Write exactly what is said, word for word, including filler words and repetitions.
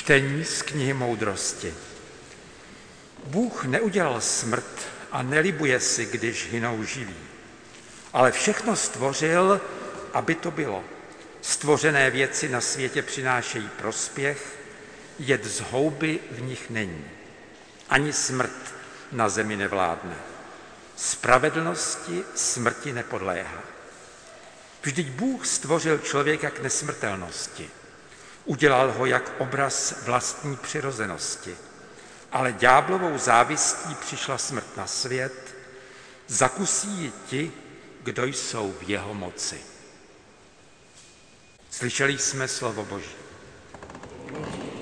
Čtení z knihy Moudrosti. Bůh neudělal smrt a nelibuje si, když hynou živí, ale všechno stvořil, aby to bylo. Stvořené věci na světě přinášejí prospěch, jed z houby v nich není. Ani smrt na zemi nevládne. Spravedlnosti smrti nepodléhá. Vždyť Bůh stvořil člověka k nesmrtelnosti. Udělal ho jak obraz vlastní přirozenosti. Ale ďáblovou závistí přišla smrt na svět, zakusí ji ti, kdo jsou v jeho moci. Slyšeli jsme slovo Boží.